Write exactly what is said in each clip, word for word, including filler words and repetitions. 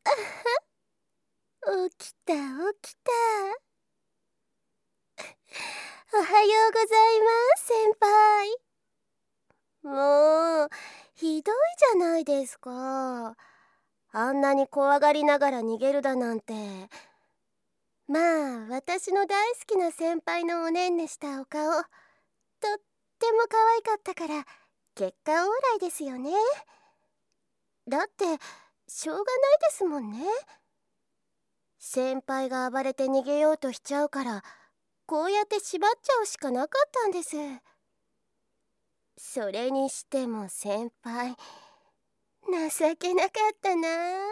起きた起きた。おはようございます、先輩。もうひどいじゃないですか。あんなに怖がりながら逃げるだなんて。まあ私の大好きな先輩のおねんねしたお顔、とっても可愛かったから結果オーライですよね。だってしょうがないですもんね。先輩が暴れて逃げようとしちゃうからこうやって縛っちゃうしかなかったんです。それにしても先輩情けなかったな。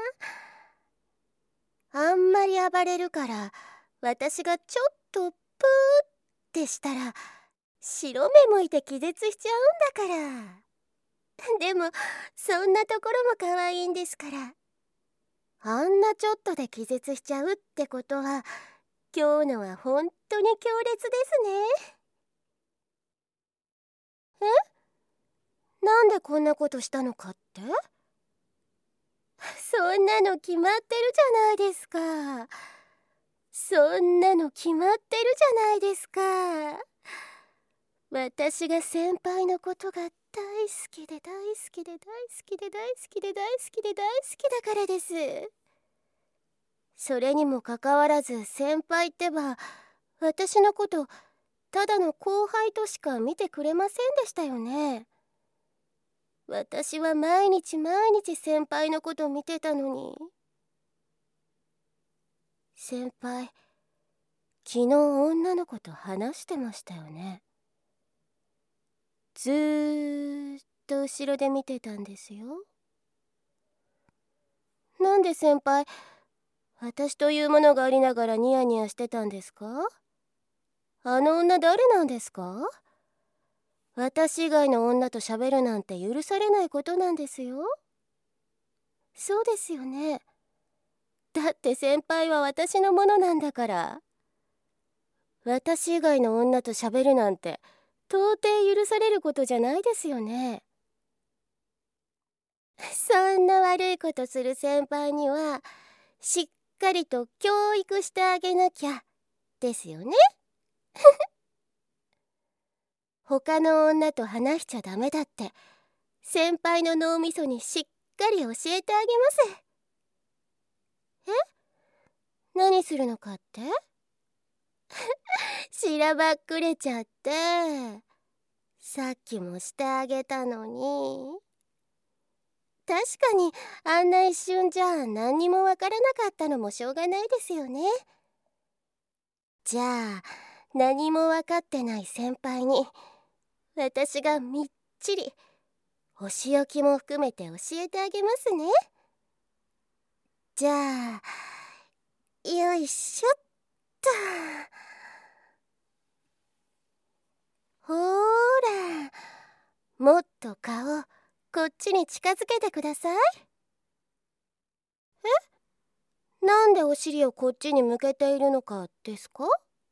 あんまり暴れるから私がちょっとプーってしたら白目向いて気絶しちゃうんだから。でもそんなところも可愛いんですから。あんなちょっとで気絶しちゃうってことは今日のは本当に強烈ですね。え？なんでこんなことしたのかって？そんなの決まってるじゃないですか。そんなの決まってるじゃないですか。私が先輩のことが大好きで大好きで大好きで大好きで大好きで大好きだからです。それにもかかわらず先輩ってば私のことただの後輩としか見てくれませんでしたよね。私は毎日毎日先輩のこと見てたのに。先輩、昨日女の子と話してましたよね。ずーっと後ろで見てたんですよ。なんで先輩、私というものがありながらニヤニヤしてたんですか？あの女誰なんですか？私以外の女と喋るなんて許されないことなんですよ。そうですよね。だって先輩は私のものなんだから。私以外の女と喋るなんて到底許されることじゃないですよね。そんな悪いことする先輩にはしっかりと教育してあげなきゃですよね。他の女と話しちゃダメだって先輩の脳みそにしっかり教えてあげます。え？何するのかって？しらばっくれちゃって。さっきもしてあげたのに。確かにあんな一瞬じゃ何にもわからなかったのもしょうがないですよね。じゃあ何も分かってない先輩に私がみっちりお仕置きも含めて教えてあげますね。じゃあよいしょっと。ほーら、もっと顔こっちに近づけてください。え？なんでお尻をこっちに向けているのかですか？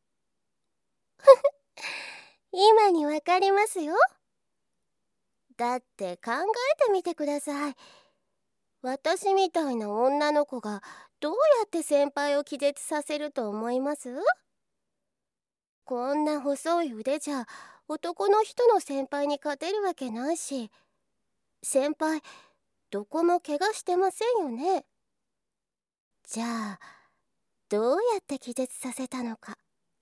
今にわかりますよ。だって考えてみてください。私みたいな女の子がどうやって先輩を気絶させると思います？こんな細い腕じゃ男の人の先輩に勝てるわけないし、先輩どこも怪我してませんよね。じゃあどうやって気絶させたのか。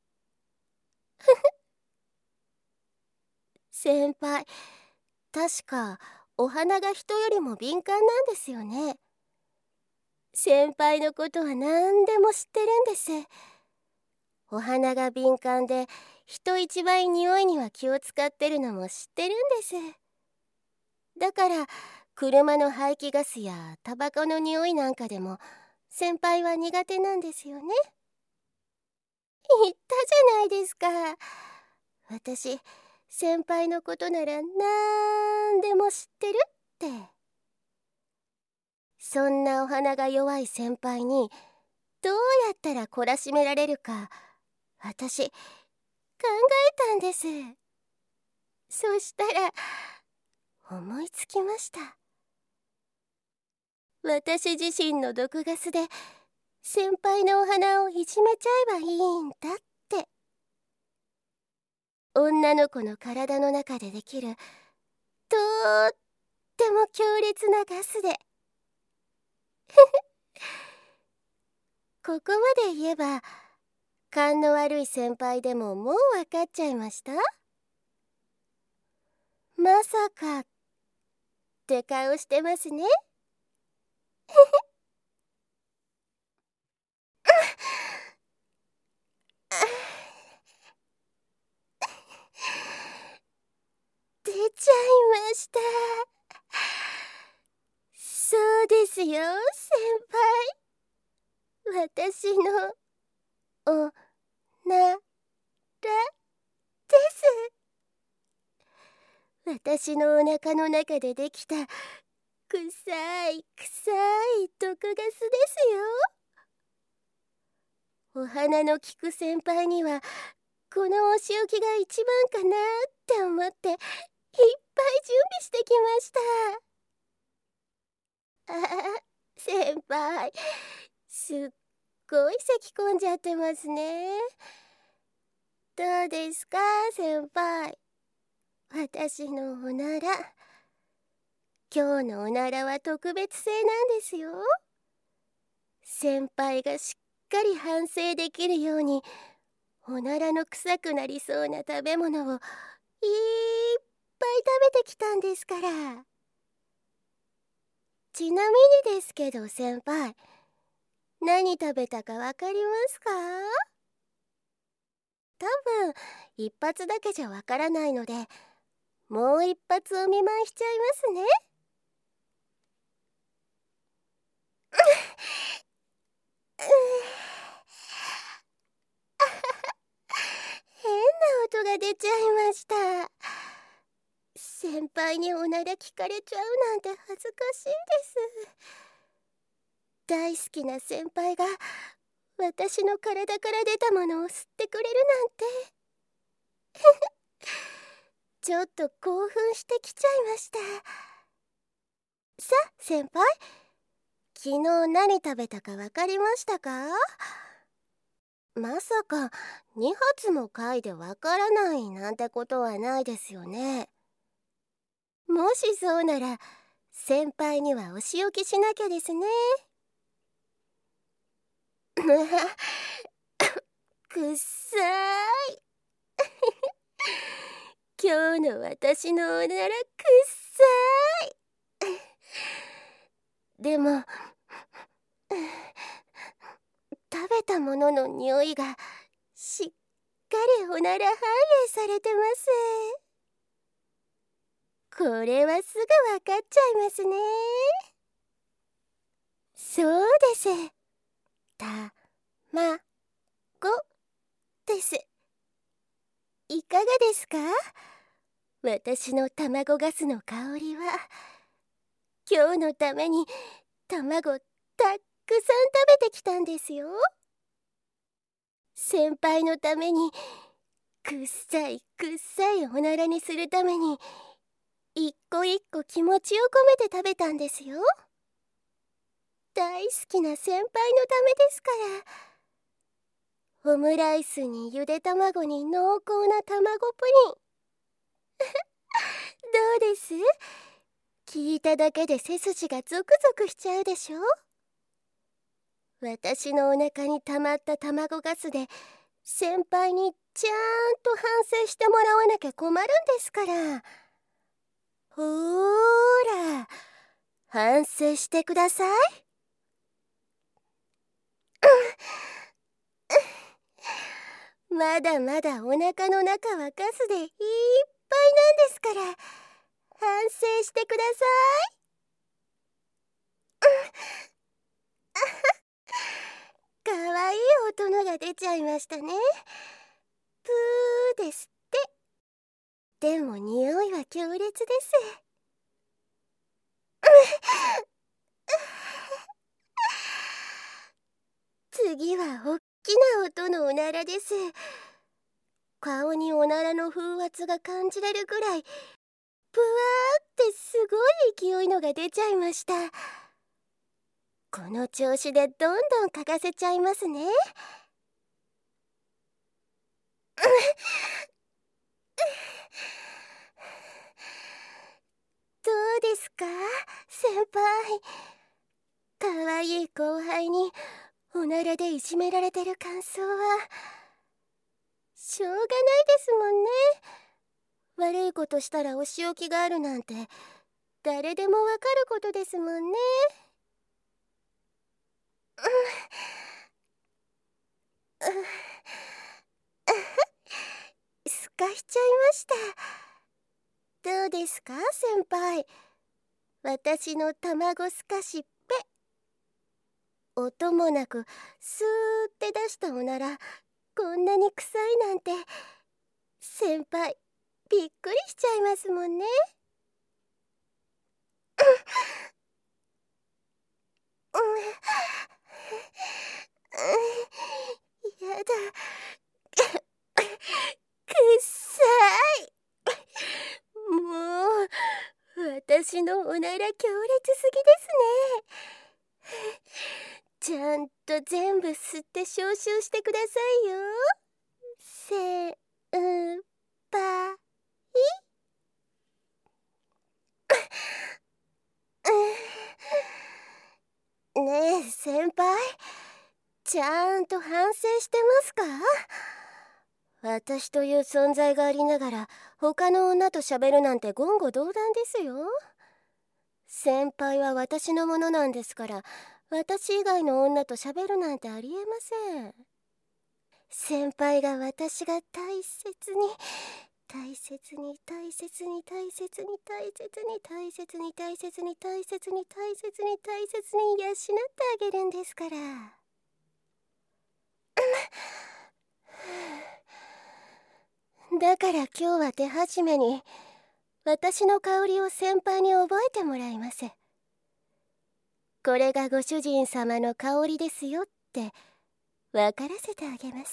先輩、確かお花が人よりも敏感なんですよね。先輩のことは何でも知ってるんです。お花が敏感で人一倍匂いには気を使ってるのも知ってるんです。だから車の排気ガスやタバコの匂いなんかでも先輩は苦手なんですよね。言ったじゃないですか。私先輩のことならなんでも知ってるって。そんなお花が弱い先輩にどうやったら懲らしめられるか私考えたんです。そしたら思いつきました。 私自身の毒ガスで先輩のお花をいじめちゃえばいいんだって。女の子の体の中でできるとっても強烈なガスでここまで言えば勘の悪い先輩でももう分かっちゃいました？まさかって顔してますね。出ちゃいました。そうですよ、先輩。私のおならです。私のお腹の中でできた臭い臭い毒ガスですよ。お花の効く先輩にはこのお仕置きが一番かなって思っていっぱい準備してきました。ああ、先輩、すっごい咳込んじゃってますね。どうですか先輩、私のおなら。今日のおならは特別製なんですよ。先輩がしっかり反省できるようにおならの臭くなりそうな食べ物をいっぱい食べてきたんですから。ちなみにですけど先輩、何食べたかわかりますか？多分一発だけじゃわからないので、もう一発お見舞いしちゃいますね。変な音が出ちゃいました。先輩におなら聞かれちゃうなんて恥ずかしいです。大好きな先輩が私の体から出たものを吸ってくれるなんてちょっと興奮してきちゃいました。さあ先輩、昨日何食べたかわかりましたか？まさかに発も嗅いでわからないなんてことはないですよね。もしそうなら先輩にはお仕置きしなきゃですね。くっさい今日の私のおならくっさいでも食べたものの匂いがしっかりおなら反映されてます。これはすぐわかっちゃいますね。そうです。たまごです。いかがですか？私の卵ガスの香りは。今日のために卵たっくさん食べてきたんですよ。先輩のためにくっさいくっさいおならにするために一個一個気持ちを込めて食べたんですよ。大好きな先輩のためですから。オムライスにゆで卵に濃厚な卵プリンどうです？聞いただけで背筋がゾクゾクしちゃうでしょ。私のお腹に溜まった卵ガスで先輩にちゃんと反省してもらわなきゃ困るんですから。ほーら、反省してください。まだまだお腹の中はガスでいっぱいなんですから、反省してください。かわいい音のが出ちゃいましたね。プーですって。でも匂いは強烈です。次はおっきな音のおならです。顔におならの風圧が感じれるぐらいぷわーってすごい勢いのが出ちゃいました。 この調子でどんどん嗅がせちゃいますね。どうですか先輩。かわいい後輩におならでいじめられてる感想はしょうがないですもんね。悪いことしたらお仕置きがあるなんて誰でもわかることですもんね。すかしちゃいました。どうですか先輩。私の卵すかしっぺ。音もなくスーって出したおならこんなに臭いなんて先輩びっくりしちゃいますもんね。やだくっさい。もう私のおなら強烈すぎですね。ちゃんと全部吸って消臭してくださいよ。せんぱいねえ先輩、ちゃんと反省してますか？私という存在がありながら他の女と喋るなんて言語道断ですよ。先輩は私のものなんですから、私以外の女と喋るなんてありえません。先輩が私が大切に大切に大切に大切に大切に大切に大切に大切に大切に大切に養ってあげるんですから。だから今日は手始めに私の香りを先輩に覚えてもらいます。これがご主人様の香りですよって分からせてあげます。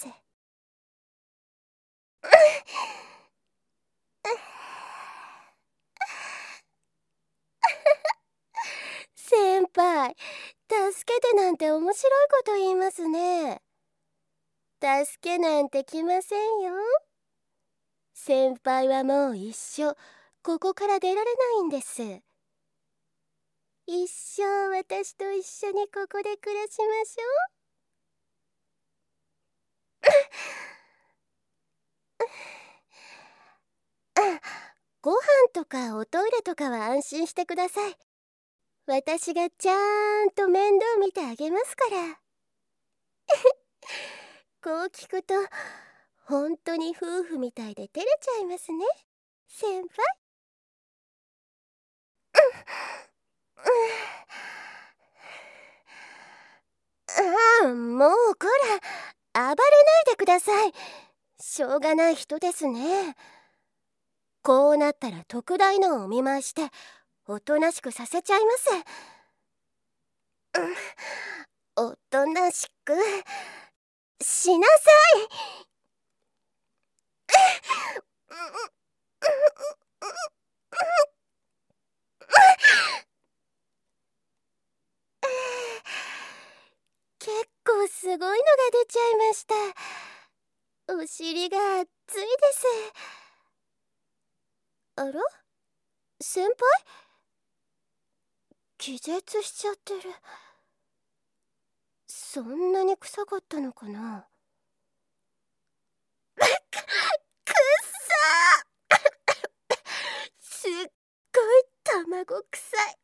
先輩、助けてなんて面白いこと言いますね。助けなんて来ませんよ。先輩はもう一生ここから出られないんです。一生私と一緒にここで暮らしましょう。あ、ご飯とかおトイレとかは安心してください。私がちゃんと面倒見てあげますから。こう聞くと本当に夫婦みたいで照れちゃいますね先輩。ああ、もうこら暴れないでください。しょうがない人ですね。こうなったら特大のお見舞いしておとなしくさせちゃいます。おとなしくしなさい。結構すごいのが出ちゃいました。お尻が熱いです。あら先輩、気絶しちゃってる。そんなに臭かったのかな。くっさーすっごい卵臭い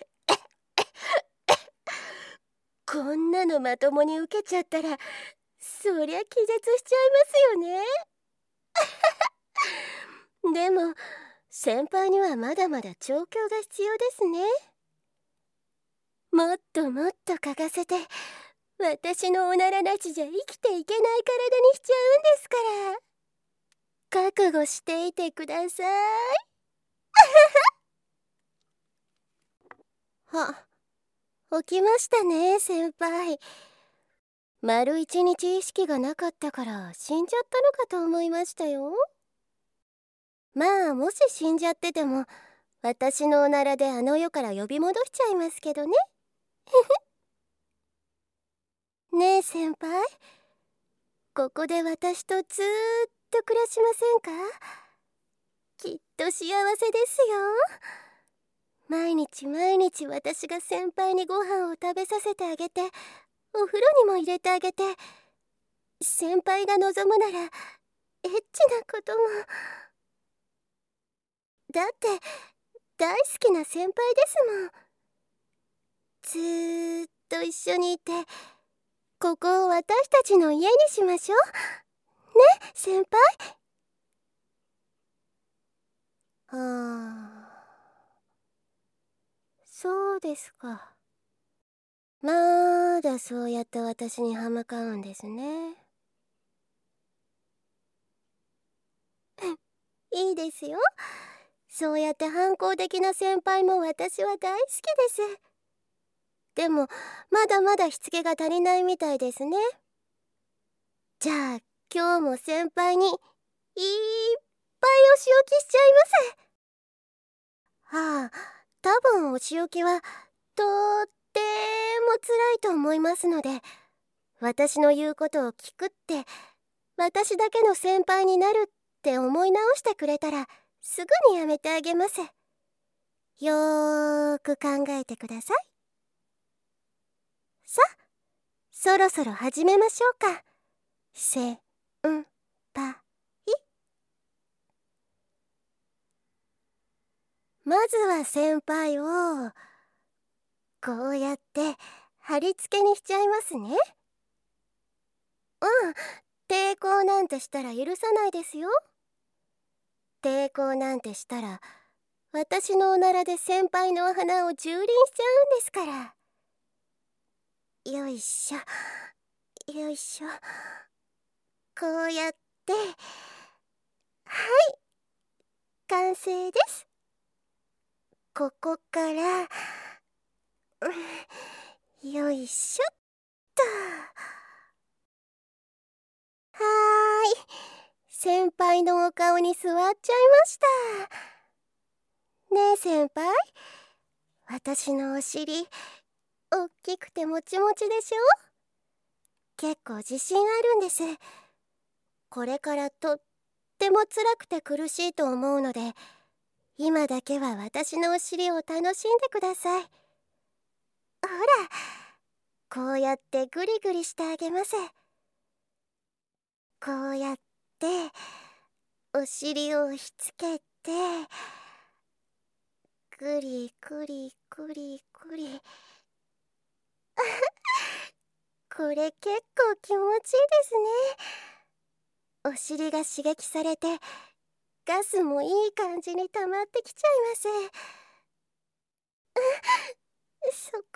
こんなのまともに受けちゃったらそりゃ気絶しちゃいますよねでも先輩にはまだまだ調教が必要ですね。もっともっと嗅がせて私のおならなしじゃ生きていけない体にしちゃうんですから、覚悟していてくださいあ、起きましたね先輩。丸一日意識がなかったから死んじゃったのかと思いましたよ。まあもし死んじゃってても私のおならであの世から呼び戻しちゃいますけどねねえ先輩、ここで私とずーっと暮らしませんか？きっと幸せですよ。毎日毎日私が先輩にご飯を食べさせてあげて、お風呂にも入れてあげて、先輩が望むならエッチなことも。だって大好きな先輩ですもん。ずーっと一緒にいて、ここを私たちの家にしましょうね、先輩。はあ、そうですか。まだそうやって私に歯向かうんですね。いいですよ。そうやって反抗的な先輩も私は大好きです。でもまだまだしつけが足りないみたいですね。じゃあ今日も先輩にいっぱいお仕置きしちゃいます。はあ、多分お仕置きはとっても辛いと思いますので、私の言うことを聞くって、私だけの先輩になるって思い直してくれたらすぐにやめてあげます。よーく考えてください。さあ、そろそろ始めましょうか。せんぱい。まずは先輩をこうやって貼り付けにしちゃいますね。うん、抵抗なんてしたら許さないですよ。抵抗なんてしたら私のおならで先輩のお花を蹂躙しちゃうんですから。よいしょよいしょ。こうやって、はい、完成です。ここから、うん、よいしょっと。はーい、先輩のお顔に座っちゃいました。ねえ先輩、私のお尻おっきくてもちもちでしょ？結構自信あるんです。これからとっても辛くて苦しいと思うので、今だけは私のお尻を楽しんでください。ほら、こうやってグリグリしてあげます。こうやってお尻をひっつけて、グリグリグリグリ。これ結構気持ちいいですね。お尻が刺激されてガスもいい感じに溜まってきちゃいます。そこ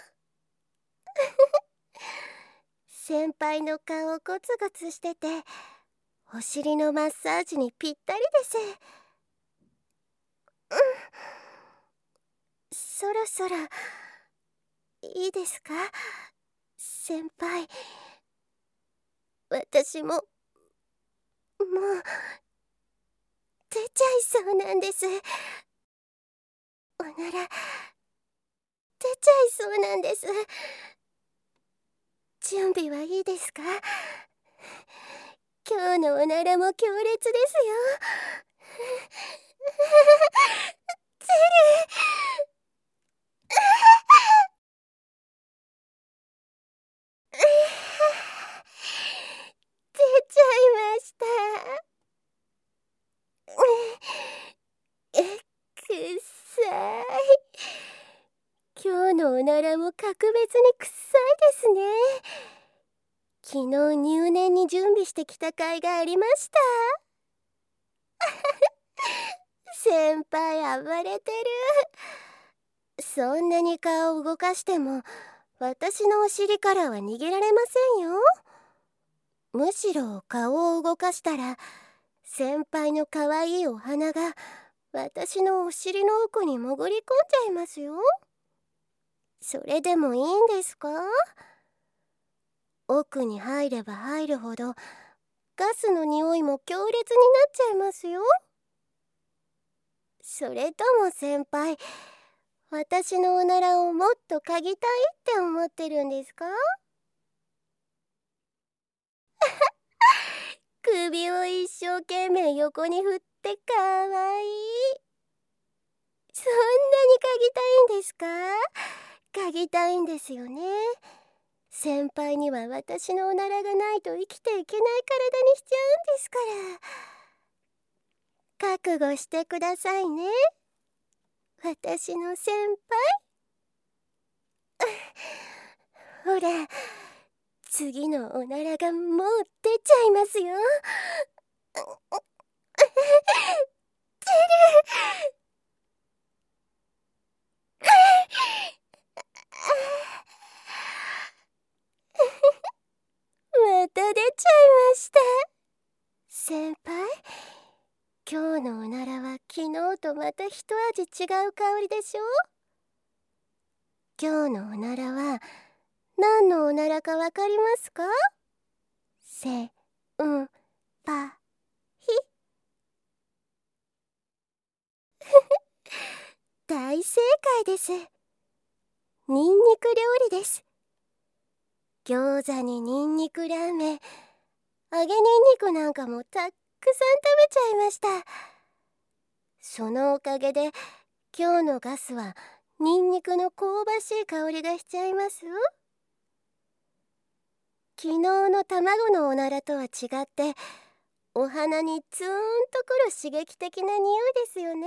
先輩の顔ゴツゴツしてて、お尻のマッサージにぴったりです。うん、そろそろいいですか先輩。私ももう出ちゃいそうなんです。おなら出ちゃいそうなんです。準備はいいですか？今日のおならも強烈ですよ。ゼリー出ちゃいました。え、くっさい。今日のおならも格別にくっさいですね。昨日入念に準備してきた甲斐がありました。先輩暴れてる。そんなに顔を動かしても私のお尻からは逃げられませんよ。むしろ顔を動かしたら先輩の可愛いお花が私のお尻の奥に潜り込んじゃいますよ。それでもいいんですか？奥に入れば入るほどガスの匂いも強烈になっちゃいますよ。それとも先輩、私のおならをもっと嗅ぎたいって思ってるんですか？ 指を一生懸命横に振ってかわいい。そんなに嗅ぎたいんですか？嗅ぎたいんですよね。先輩には私のおならがないと生きていけない体にしちゃうんですから。覚悟してくださいね、私の先輩。ほら、次のおならがもう出ちゃいますよ。出る。また出ちゃいました。先輩、今日のおならは昨日とまた一味違う香りでしょ？今日のおならは何のおならかわかりますか？せんぱひ。大正解です。ニンニク料理です。餃子にニンニクラーメン、揚げニンニクなんかもたっくさん食べちゃいました。そのおかげで今日のガスはニンニクの香ばしい香りがしちゃいますよ。昨日の卵のおならとは違ってお鼻にツーンとくる刺激的な匂いですよね。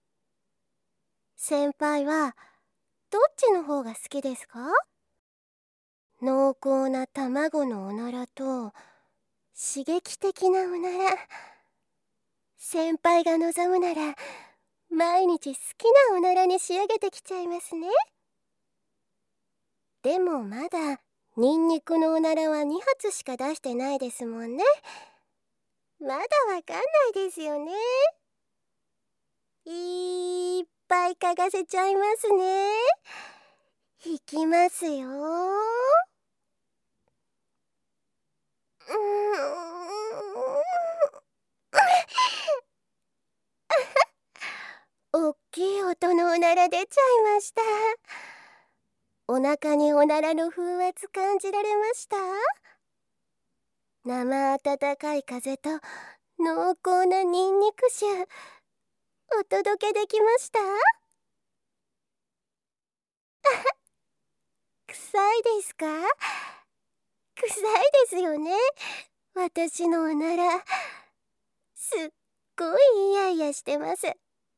先輩はどっちの方が好きですか？濃厚な卵のおならと刺激的なおなら。先輩が望むなら毎日好きなおならに仕上げてきちゃいますね。でもまだニンニクのおならはに発しか出してないですもんね。まだわかんないですよね。いっぱい嗅がせちゃいますね。いきますよ。うーんおっきい音のおなら出ちゃいました。お腹におならの風圧感じられました？生温かい風と濃厚なニンニク臭、お届けできました？臭いですか？臭いですよね、私のおなら。すっごいイヤイヤしてます。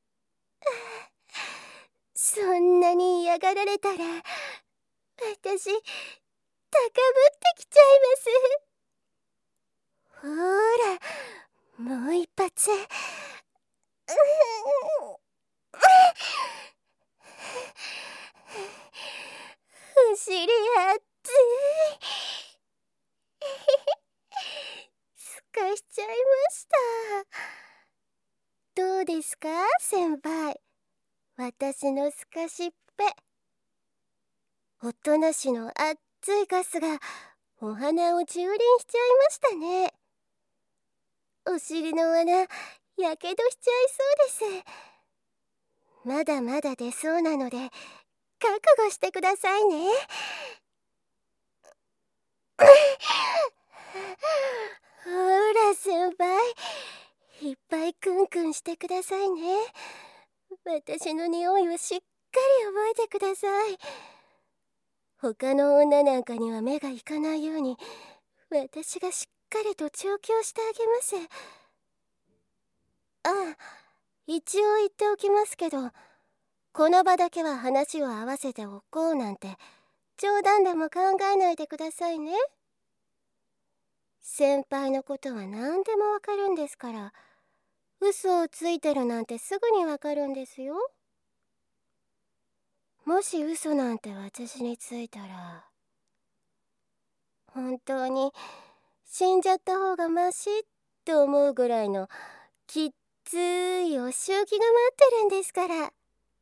そんなに嫌がられたら私高ぶってきちゃいます。ほーら、もう一発。お尻熱い。すかしちゃいました。どうですか先輩、私のすかしっぺ。おとなしの熱いガスがお鼻を蹂躙しちゃいましたね。お尻の穴やけどしちゃいそうです。まだまだ出そうなので覚悟してくださいね。ほら先輩、いっぱいクンクンしてくださいね。私の匂いをしっかり覚えてください。他の女なんかには目がいかないように私がしっかりと調教してあげます。ああ、一応言っておきますけど、この場だけは話を合わせておこうなんて冗談でも考えないでくださいね。先輩のことは何でもわかるんですから、嘘をついてるなんてすぐにわかるんですよ。もし嘘なんて私についたら本当に死んじゃった方がマシって思うぐらいのきっついお仕置きが待ってるんですから。ま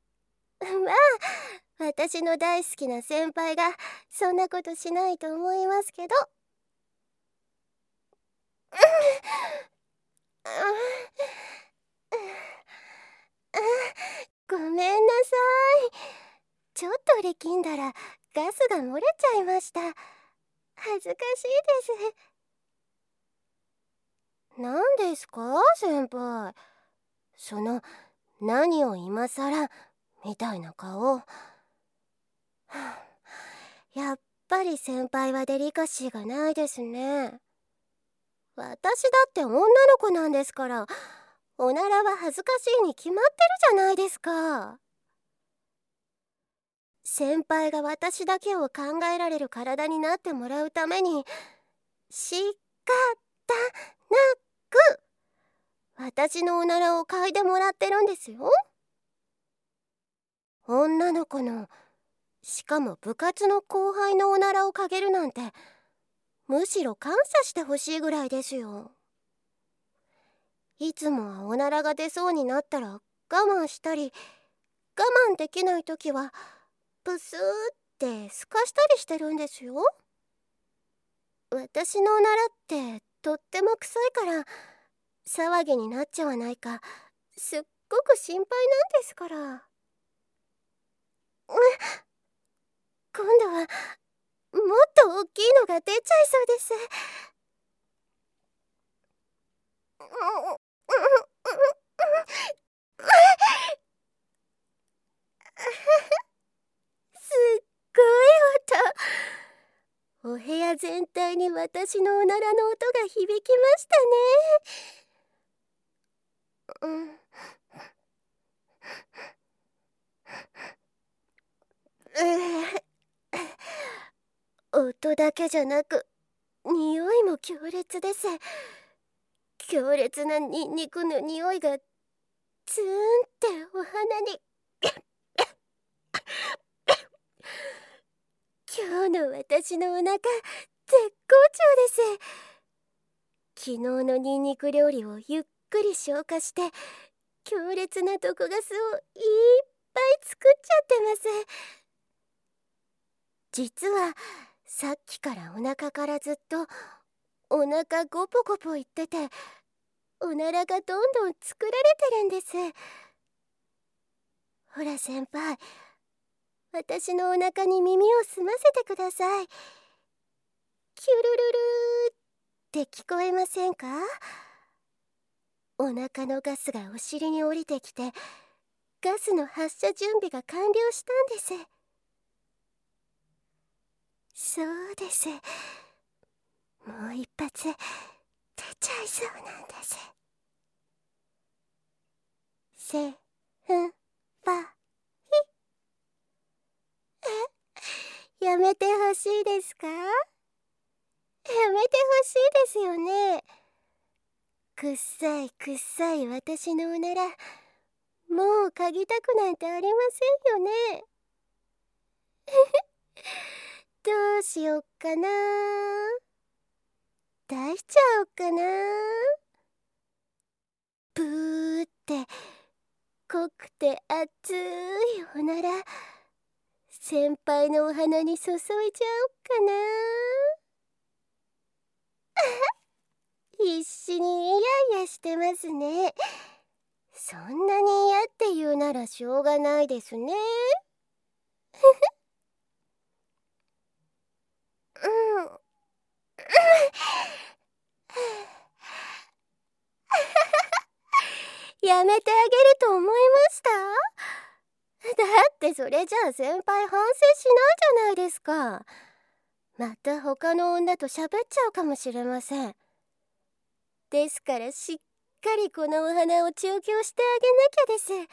あ私の大好きな先輩がそんなことしないと思いますけど。ごめんなさい。ちょっと力んだらガスが漏れちゃいました。恥ずかしいです。 何ですか先輩、その何を今さらみたいな顔。やっぱり先輩はデリカシーがないですね。私だって女の子なんですから、おならは恥ずかしいに決まってるじゃないですか。先輩が私だけを考えられる体になってもらうために、仕方なく私のおならを嗅いでもらってるんですよ。女の子の、しかも部活の後輩のおならを嗅げるなんて、むしろ感謝してほしいぐらいですよ。いつもはおならが出そうになったら我慢したり、我慢できない時はプスーってすかしたりしてるんですよ。私のおならってとっても臭いから騒ぎになっちゃわないかすっごく心配なんですから。うん今度はもっと大きいのが出ちゃいそうです。すっごい音。お部屋全体に私のおならの音が響きましたね。うん音だけじゃなく匂いも強烈です。強烈なニンニクの匂いがツーンってお鼻に今日の私のお腹絶好調です。昨日のニンニク料理をゆっくり消化して強烈な毒ガスをいっぱい作っちゃってます。実はさっきからお腹からずっとお腹ゴポゴポ言ってて、おならがどんどん作られてるんです。ほら先輩、私のお腹に耳を澄ませてください。キュルルルーって聞こえませんか？お腹のガスがお尻に降りてきて、ガスの発射準備が完了したんです。そうです。もう一発出ちゃいそうなんです。せんぱい、やめてほしいですか？やめてほしいですよね。くっさいくっさい私のおなら、もう嗅ぎたくなんてありませんよね。どうしよっかな。出しちゃおうかな。ブーって濃くて熱いおなら、先輩のお鼻に注いじゃおっかな。必死にイヤイヤしてますね。そんなに嫌って言うならしょうがないですね。うん。やめてあげると思いました？だってそれじゃあ先輩反省しないじゃないですか。また他の女と喋っちゃうかもしれません。ですからしっかりこのお花を調教してあげなきゃです。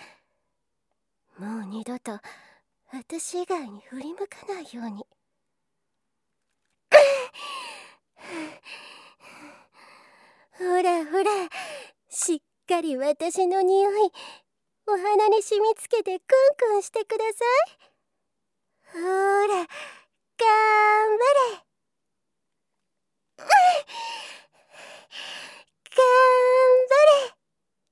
もう二度と私以外に振り向かないように。ほらほら、しっかり私の匂いお花に染みつけてクンクンしてください。ほら、頑張れ。頑張れ。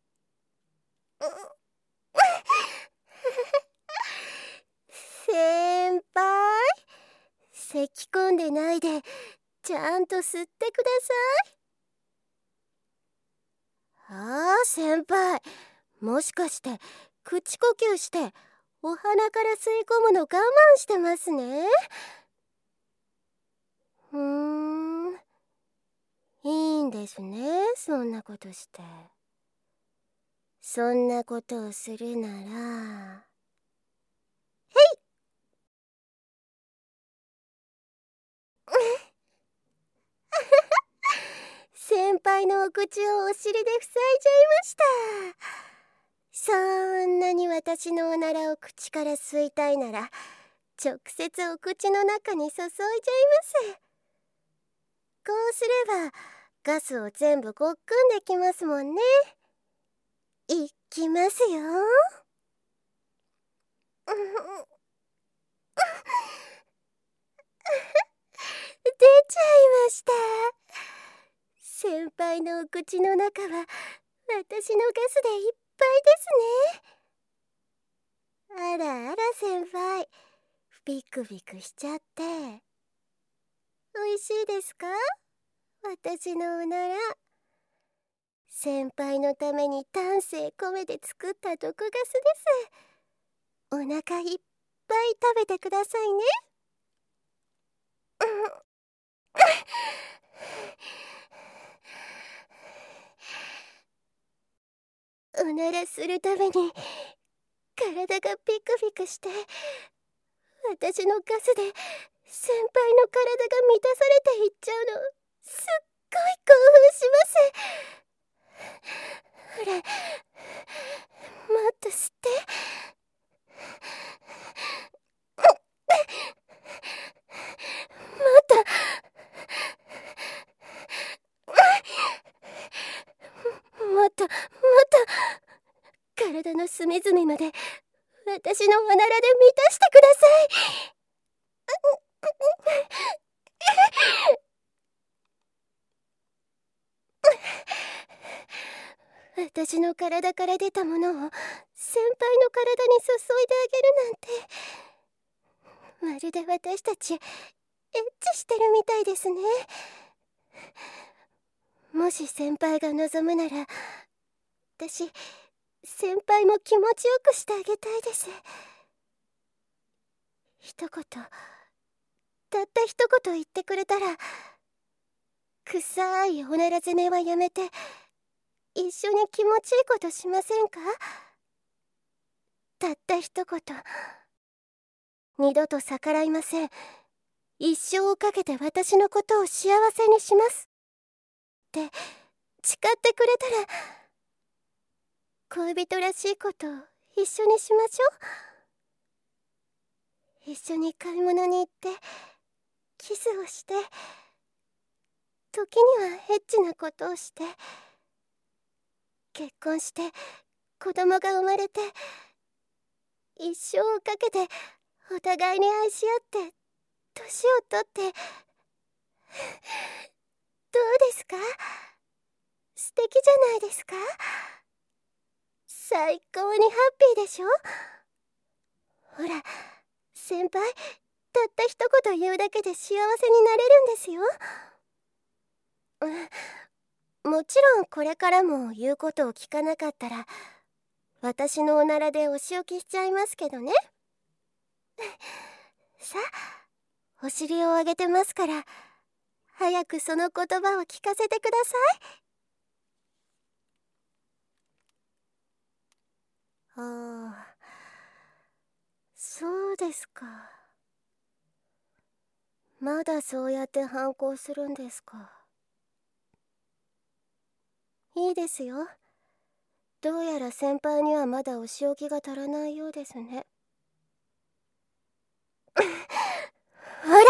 先輩、咳き込んでないでちゃんと吸ってください。ああ先輩、もしかして口呼吸してお鼻から吸い込むの我慢してますね。うーん、いいんですね、そんなことして。そんなことをするなら、へい先輩のお口をお尻で塞いじゃいました。そんなに私のおならを口から吸いたいなら、直接お口の中に注いじゃいます。こうすればガスを全部ごっくんできますもんね。いきますよ。出ちゃいました。先輩のお口の中は私のガスでいっぱいですね。あらあら先輩、ビクビクしちゃって。おいしいですか？私のおなら。先輩のために丹精込めて作った毒ガスです。お腹いっぱい食べてくださいね。おならするたびに体がピクピクして、私のガスで先輩の体が満たされていっちゃうの、すっごい興奮します。ほら、もっと吸って。もっと。もっともっと体の隅々まで私のおならで満たしてください。私の体から出たものを先輩の体に注いであげるなんて、まるで私たちエッチしてるみたいですね。もし先輩が望むなら、私先輩も気持ちよくしてあげたいです。一言、たった一言言ってくれたら、臭いおなら攻めはやめて一緒に気持ちいいことしませんか？たった一言。二度と逆らいません。一生をかけて私のことを幸せにしますって誓ってくれたら、恋人らしいことを一緒にしましょう。一緒に買い物に行ってキスをして、時にはエッチなことをして、結婚して子供が生まれて、一生をかけてお互いに愛し合って年をとって。どうですか？素敵じゃないですか？最高にハッピーでしょ？ほら先輩、たった一言言うだけで幸せになれるんですよ。もちろんこれからも言うことを聞かなかったら、私のおならでお仕置きしちゃいますけどね。さあ、お尻を上げてますから、早くその言葉を聞かせてください。ああ、そうですか。まだそうやって反抗するんですか。いいですよ。どうやら先輩にはまだお仕置きが足らないようですね。ほら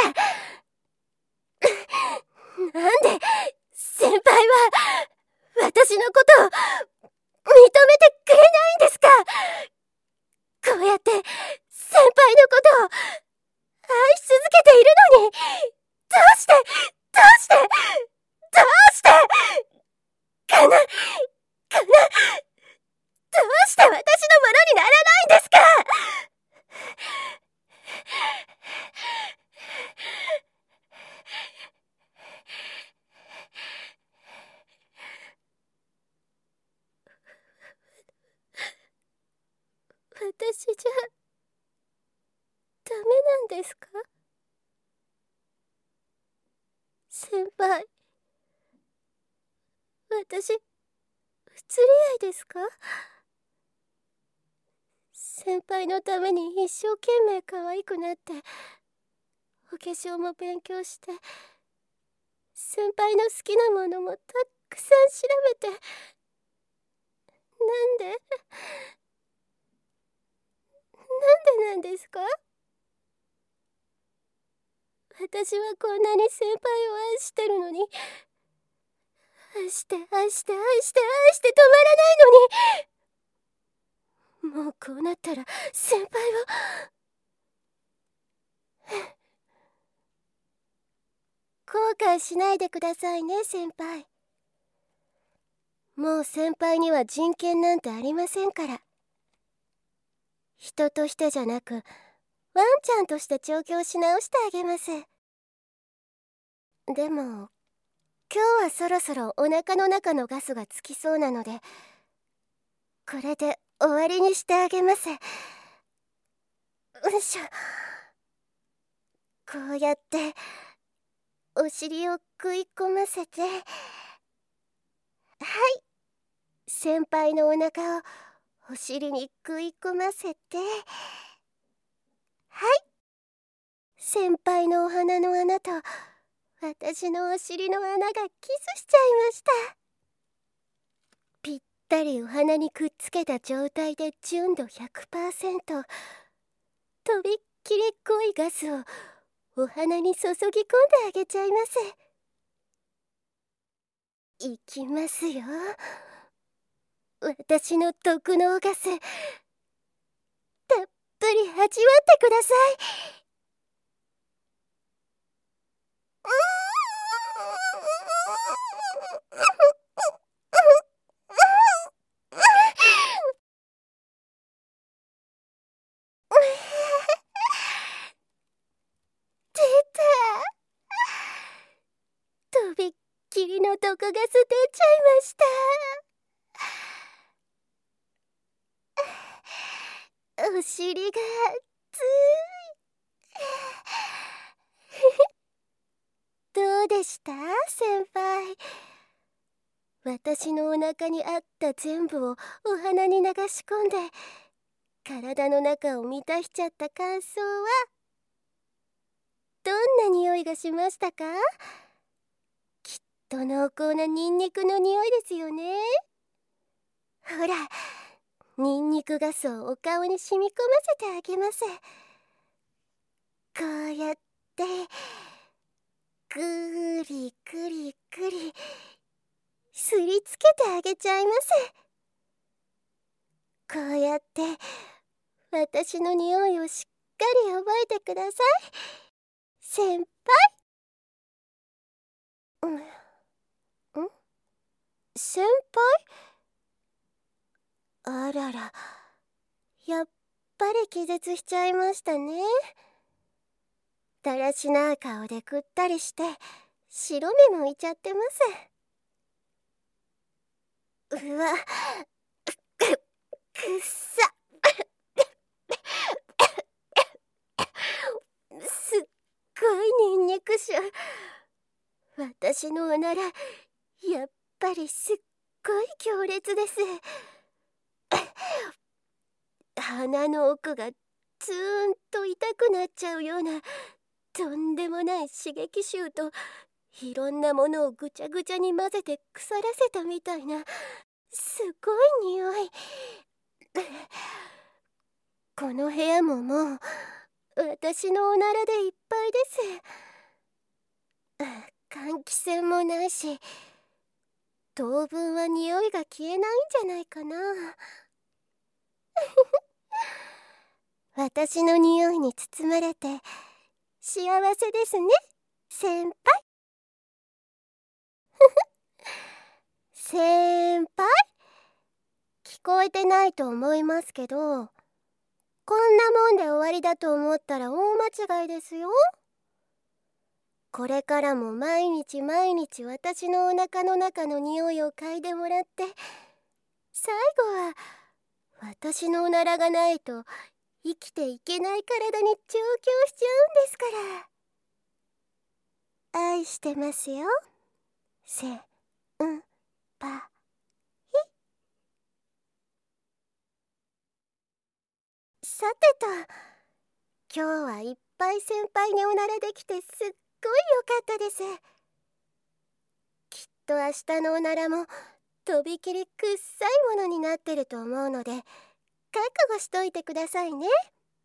なんで先輩は私のことを認めてくれないんですか？こうやって先輩のことを愛し続けているのに、どうしてどうしてどうしてかなかなどうして私のものにならないんですか？私じゃダメなんですか？先輩、 私不釣り合いですか？先輩のために一生懸命可愛くなって、お化粧も勉強して、先輩の好きなものもたくさん調べて、なんでなんでなんですか？私はこんなに先輩を愛してるのに、愛して愛して愛して愛して止まらないのに、もうこうなったら先輩を後悔しないでくださいね、先輩。もう先輩には人権なんてありませんから。人としてじゃなく、ワンちゃんとして調教し直してあげます。でも今日はそろそろお腹の中のガスがつきそうなので、これで終わりにしてあげます。よいしょ。こうやってお尻を食い込ませて、はい、先輩のお腹をお尻に食い込ませて、はい、先輩のお鼻の穴と私のお尻の穴がキスしちゃいました。ぴったりお鼻にくっつけた状態で純度 ひゃくパーセント、 とびっきり濃いガスをお鼻に注ぎ込んであげちゃいます。いきますよ、私の毒のガス、たっぷり味わってください。出た、とびっきりの毒ガス出ちゃいました。お尻が熱い。どうでした先輩？私のお腹にあった全部をお鼻に流し込んで体の中を満たしちゃった感想はどんな匂いがしましたか？きっと濃厚なニンニクの匂いですよね。ほら、ニンニクガスをお顔に染み込ませてあげます。こうやってぐりぐりぐりすりつけてあげちゃいます。こうやって私の匂いをしっかり覚えてください、先輩。うん、ん先輩？あらら、やっぱり気絶しちゃいましたね。だらしない顔でぐったりして白目向いちゃってます。うわ、くっさすっごいニンニク臭。私のおならやっぱりすっごい強烈です。鼻の奥がツーンと痛くなっちゃうようなとんでもない刺激臭と、いろんなものをぐちゃぐちゃに混ぜて腐らせたみたいなすごい匂い。この部屋ももう私のおならでいっぱいです。換気扇もないし、当分は匂いが消えないんじゃないかな。私の匂いに包まれて幸せですね、先輩。先輩？聞こえてないと思いますけど、こんなもんで終わりだと思ったら大間違いですよ。これからも毎日毎日私のお腹の中の匂いを嗅いでもらって、最後は私のおならがないと生きていけない体に調教しちゃうんですから。愛してますよ、せんぱパヒ。さてと、今日はいっぱい先輩におならできてすっごい良かったです。きっと明日のおならもとびきりくっさいものになってると思うので、覚悟しといてくださいね。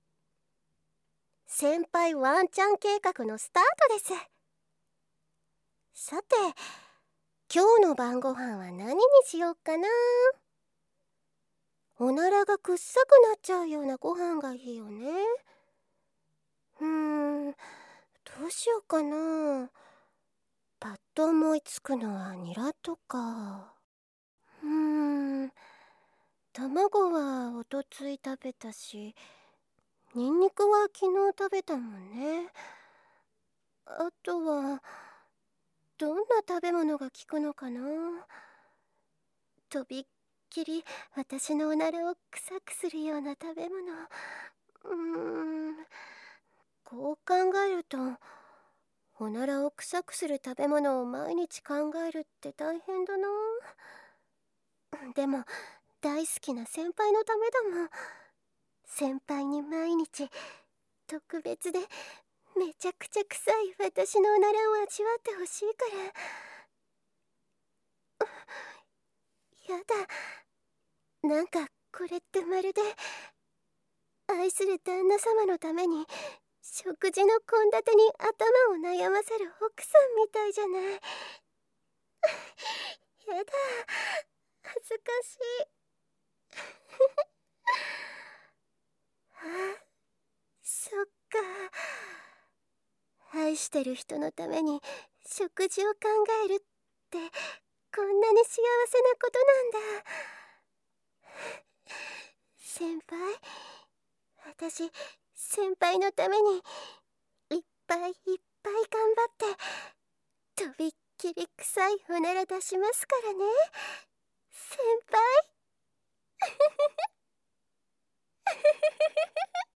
先輩ワンチャン計画のスタートです。さて、今日の晩ご飯は何にしようかな。おならがくっさくなっちゃうようなご飯がいいよね。うーん、どうしようかな。パッと思いつくのはニラとか。うーん、卵はおとつい食べたし、ニンニクは昨日食べたもんね。あとはどんな食べ物が効くのかな。とびっきり私のおならを臭くするような食べ物。うーん、こう考えると、おならを臭くする食べ物を毎日考えるって大変だな。でも大好きな先輩のためだもん。先輩に毎日特別でめちゃくちゃ臭い私のおならを味わってほしいから。やだ、なんかこれってまるで愛する旦那様のために食事の献立に頭を悩ませる奥さんみたいじゃない。やだ、恥ずかしい。あ、そっか。愛してる人のために食事を考えるってこんなに幸せなことなんだ。先輩、私先輩のためにいっぱいいっぱい頑張ってとびっきり臭いおなら出しますからね、先輩。